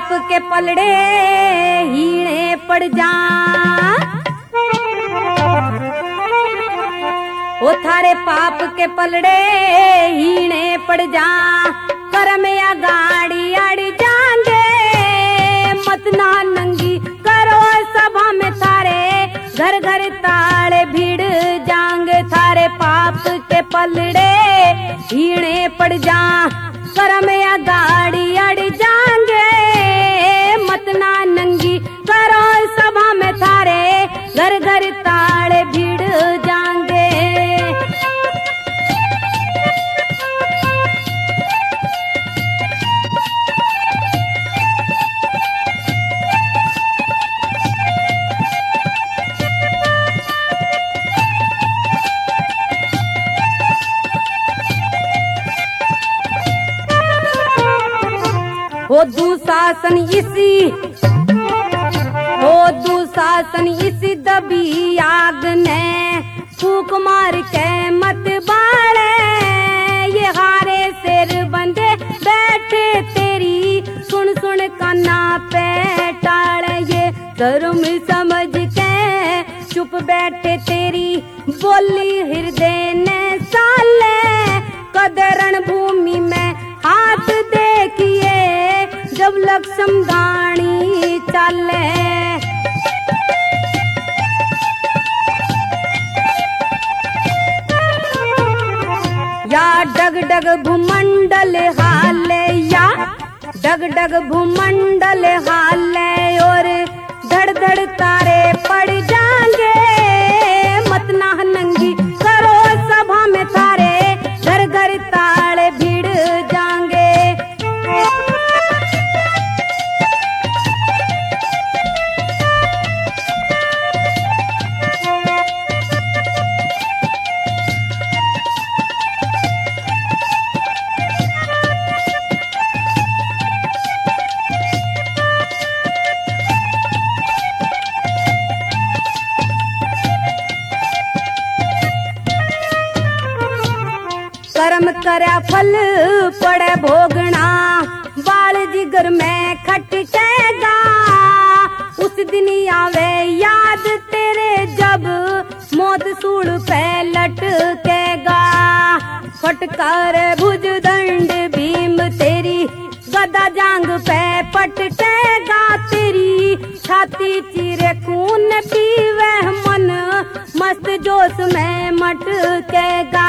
पाप के पलड़े हीने पड़ जा। ओ थारे पाप के पलड़े हीने पड़ जा। कर्म या गाड़ी अड़ जाएंगे मत ना नंगी करो सभा में थारे घर घर ताले भीड़ जाएंगे। थारे पाप के पलड़े हीने पड़ जा। कर्म या गाड़ी अड़ जाएंगे मत ना नंगी करो सभा में थारे घर घर ताले भीड़ जाएंगे। हो दुशासन इसी दबी आग ने फूक मार के मत बाले। ये हारे सिर बंदे बैठे तेरी सुन सुन काना पे टाले। ये धर्म समझ के चुप बैठे तेरी बोली हृदय ने साले। कदरण भूमि में हाथ देखिए जब लक्ष्म गाड़ी चले। या डग डग भूमंडल हाले या डग डग भूमंडल हाले और धड़ धड़ तारे पड़ जाएंगे मत ना नंगी करो सभा में थारे घर घर ताले भीड़ जाएंगे। कर्म करया फल पड़े भोगना बाल जिगर में खटकेगा। उस दिन आवे याद तेरे जब मौत सूड़ पे लटकेगा। फटकार भुज दंड भीम तेरी गदा जांग पे पटकेगा। तेरी छाती चीरे खून पीवे मन मस्त जोश में मटकेगा।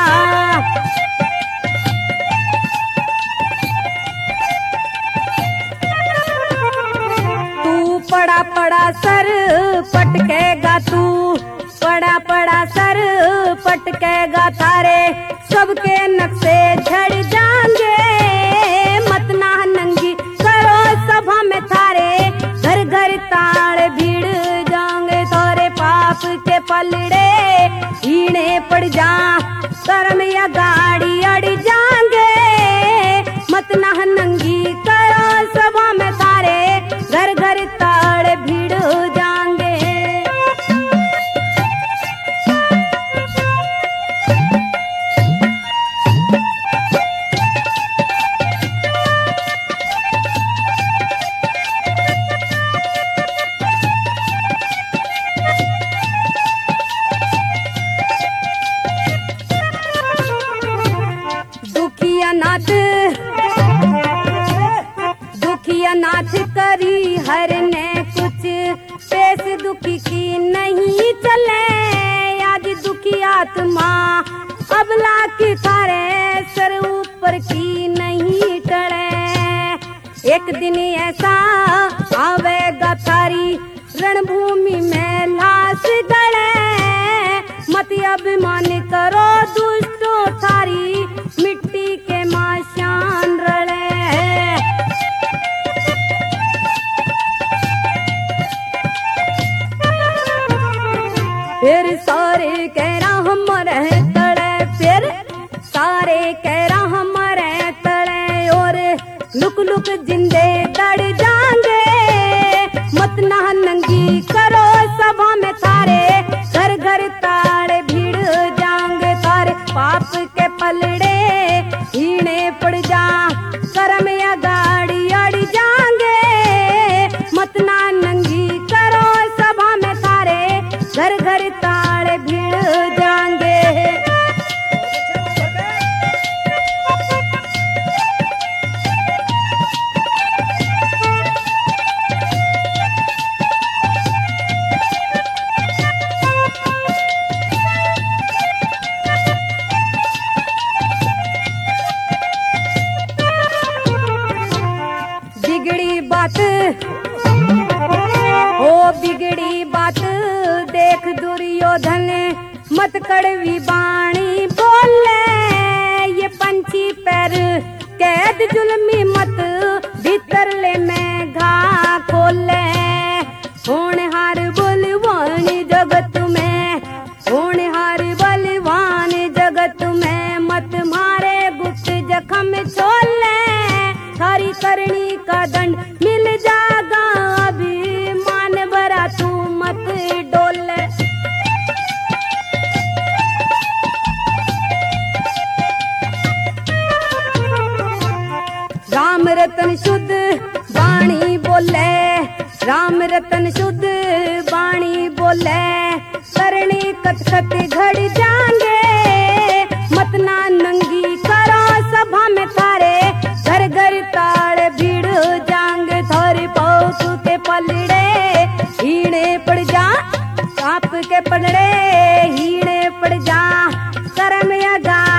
पड़ा पड़ा सर पटकेगा तू पड़ा पड़ा सर पटकेगा। थारे सबके नक्शे झड़ जाएंगे मत ना नंगी करो सभा में थारे घर घर ताड़ भीड़ जाएंगे। थारे पाप के पलड़े हीने पड़ जा। कर्म या गाड़ी अड़ जाएंगे मत ना नंगी करो सभा में थारे घर घर ताड़ भीड़ जाएंगे। दुखिया नाथ करी हर ने कुछ पेश दुखी की नहीं चले। आज दुखी आत्मा अबला की थारे सर ऊपर की नहीं टले। एक दिन ऐसा आवेगा थारी रणभूमि में लाश गले। मत अभिमान करो दुष्टो थारी मिट्टी के माशान रले। फिर सारे कह रहा मरे तड़े फिर सारे कह रहा मरे तड़े और लुक लुक जिंदे दड़ जाएंगे मत ना नंगी करो सभा में थारे घर घर ताड़े भीड़ जाएंगे। थारे पाप के पलड़े हीने पड़ जा कर्म या गाड़ी अड़ जाएंगे जाएंगे। बिगड़ी बात ओ बिगड़ी बात देख दुर्योधन मत कड़वी बाणी बोले, ये पंछी पैर कैद जुल्मी मत भीतर ले मैं घा खोले। होनहार बलवान जगत में, होनहार बलवान जगत में मत मारे गुप्त जख्म छोले। थारी करनी का दंड मिल जागा अभी मान भरा तू मत डोले। राम रतन शुद्ध वाणी बोले, राम रतन शुद्ध वाणी बोले। करनी कटकट घड़ जाएंगे, मत ना नंगी करो सभा में थारे। घर घर ताड़ भीड़ जांग थारे पौक के पलड़े हीने पड़ जा, आप के पलड़े हीने पड़ जा। कर्म या गा